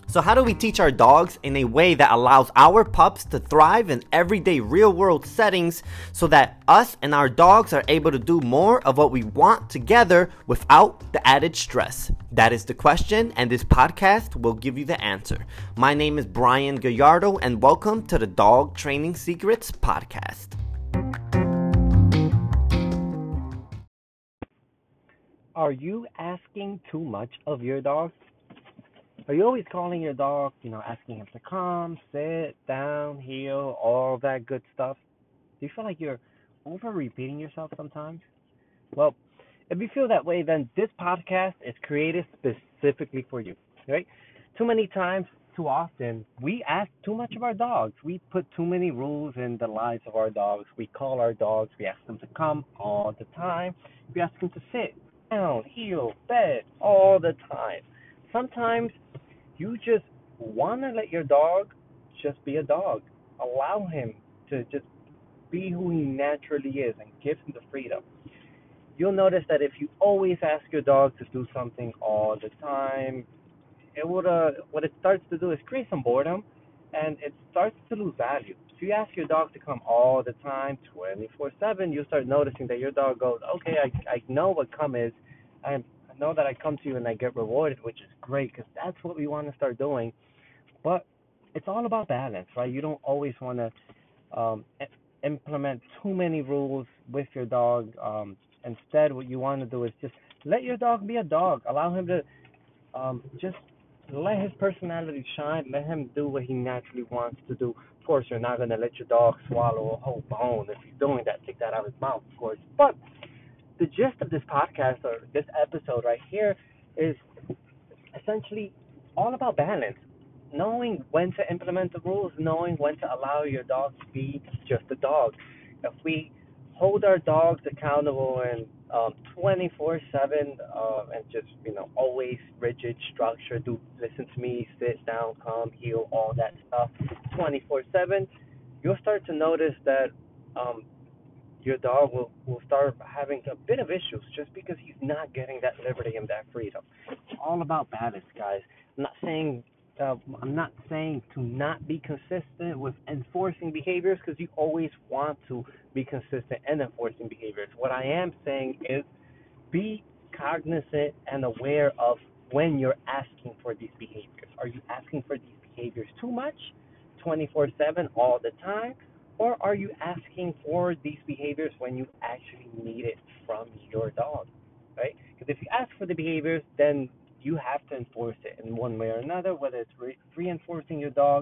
So how do we teach our dogs in a way that allows our pups to thrive in everyday real-world settings so that us and our dogs are able to do more of what we want together without the added stress? That is the question, and this podcast will give you the answer. My name is Brian Gallardo, and welcome to the Dog Training Secrets Podcast. Are you asking too much of your dog? Are you always calling your dog, asking him to come, sit, down, heel, all that good stuff? Do you feel like you're over repeating yourself sometimes? Well, if you feel that way, then this podcast is created specifically for you, right? Too many times, too often, we ask too much of our dogs. We put too many rules in the lives of our dogs. We call our dogs, we ask them to come all the time. We ask them to sit, down, heel, bed, all the time. Sometimes you just want to let your dog just be a dog. Allow him to just be who he naturally is and give him the freedom. You'll notice that if you always ask your dog to do something all the time, it would what it starts to do is create some boredom, and it starts to lose value. If you ask your dog to come all the time, 24/7, you start noticing that your dog goes, okay, I know what come is. I know that I come to you and I get rewarded, which is great because that's what we want to start doing. But it's all about balance, right? You don't always want to implement too many rules with your dog. Instead, what you want to do is just let your dog be a dog. Allow him to just let his personality shine. Let him do what he naturally wants to do. Of course, you're not going to let your dog swallow a whole bone. If he's doing that, take that out of his mouth, of course. But the gist of this podcast or this episode right here is essentially all about balance. Knowing when to implement the rules, knowing when to allow your dog to be just a dog. If we hold our dogs accountable and 24/7 and just always rigid structure, do listen to me, sit down, come, heel, all that stuff, 24/7, you'll start to notice that your dog will start having a bit of issues just because he's not getting that liberty and that freedom. It's all about balance, guys. I'm not saying to not be consistent with enforcing behaviors because you always want to be consistent in enforcing behaviors. What I am saying is be cognizant and aware of when you're asking for these behaviors. Are you asking for these behaviors too much, 24/7, all the time? Or are you asking for these behaviors when you actually need it from your dog, right? Because if you ask for the behaviors, then you have to enforce it in one way or another, whether it's reinforcing your dog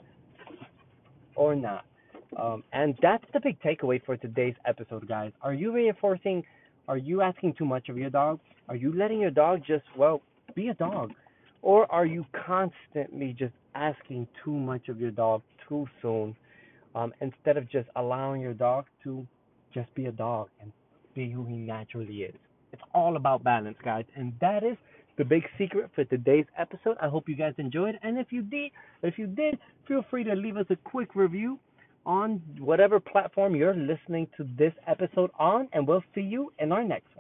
or not. And that's the big takeaway for today's episode, guys. Are you reinforcing? Are you asking too much of your dog? Are you letting your dog just, be a dog? Or are you constantly just asking too much of your dog too soon? Instead of just allowing your dog to just be a dog and be who he naturally is. It's all about balance, guys, and that is the big secret for today's episode. I hope you guys enjoyed, and if you did, feel free to leave us a quick review on whatever platform you're listening to this episode on, and we'll see you in our next one.